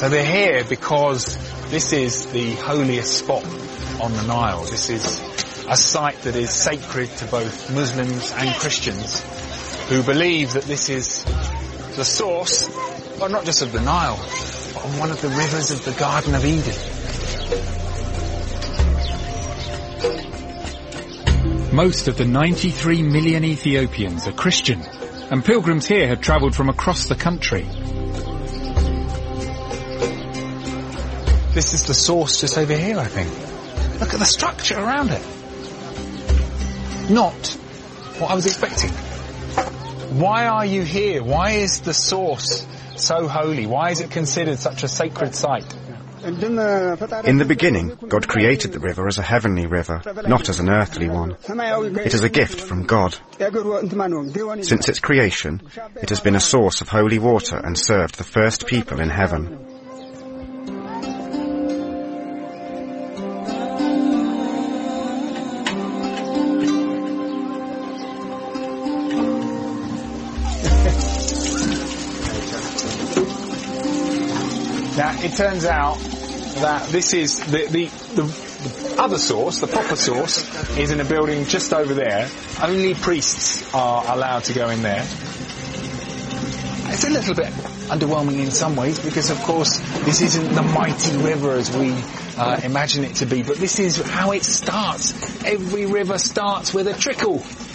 So they're here because this is the holiest spot on the Nile. This is a site that is sacred to both Muslims and Christians who believe that this is the source, well, not just of the Nile, but of one of the rivers of the Garden of Eden. Most of the 93 million Ethiopians are Christian, and pilgrims here have travelled from across the country. This is the source just over here, I think. Look at the structure around it. Not what I was expecting. Why are you here? Why is the source so holy? Why is it considered such a sacred site? In the beginning, God created the river as a heavenly river, not as an earthly one. It is a gift from God. Since its creation, it has been a source of holy water and served the first people in heaven. Now, it turns out that this is the other source, the proper source, is in a building just over there. Only priests are allowed to go in there. It's a little bit underwhelming in some ways because, of course, this isn't the mighty river as we imagine it to be, but this is how it starts. Every river starts with a trickle.